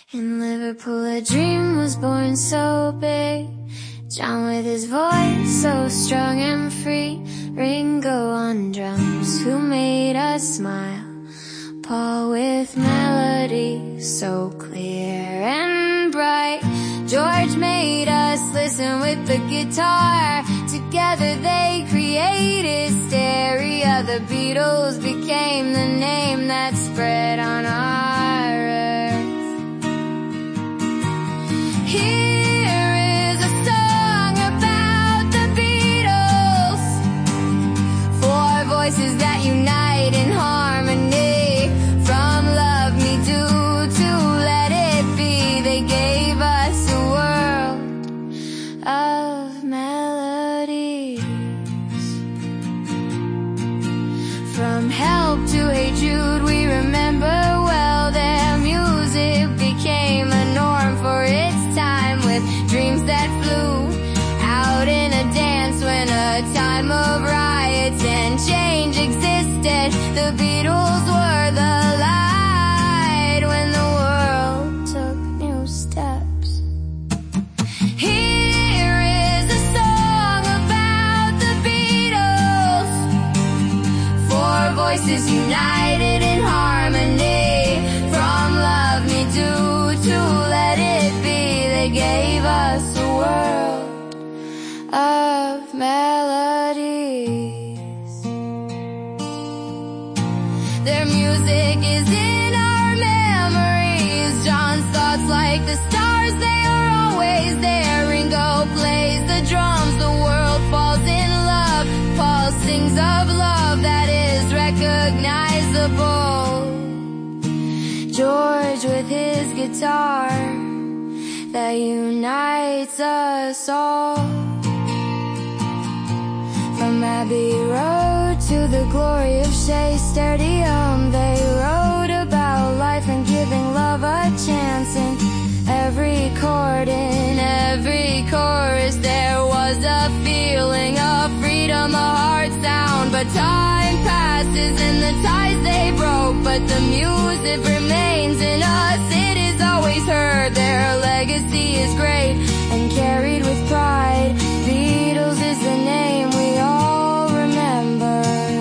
In Liverpool a dream was born so big, John with his voice so strong and free, Ringo on drums who made us smile, Paul with melody so clear and bright, George made us listen with the guitar. Together they created hysteria. The Beatles became the name that spread on our earth. Here is a song about the Beatles, four voices that unite in harmony. From love me do to let it be, they gave us a world of melodies. From Help to Hey Jude we remember well, their music became a norm for its time, with dreams that flew out in a dance when a time of riots and change existed. The Beatles were the light when the world took new steps. Here is a song about the Beatles, four voices united in harmony. From love me do to let it be, they gave us a world of melodies. Their music is in our memories, John's thoughts like the stars, they are always there. Ringo plays the drums, the world falls in love. Paul sings of love that is recognizable. George with his guitar that unites us all. From Abbey Road to the glory of Shea Stadium, they wrote about life and giving love a chance. In every chord, in every chorus, there was a feeling of freedom, a heart sound. But time passes and the ties they broke, but the music remains in us. It is always heard, their legacy is great and carried with pride. Beatles is the name we all remember.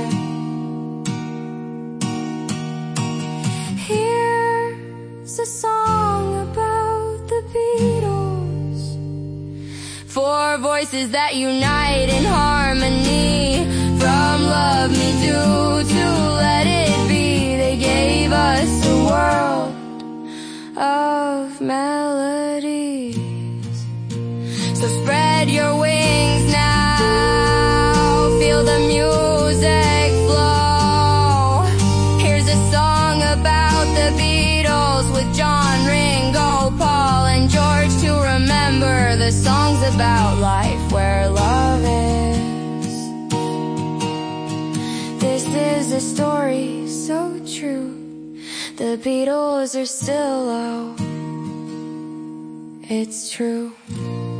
Here's a song about the Beatles, four voices that unite in harmony. From love me do to let it be, they gave us a world of melodies. So spread your wings now, feel the music flow. Here's a song about the Beatles with John, Ringo, Paul and George to remember. The song's about life where love is. This is a story so true, the Beatles are still low. It's true.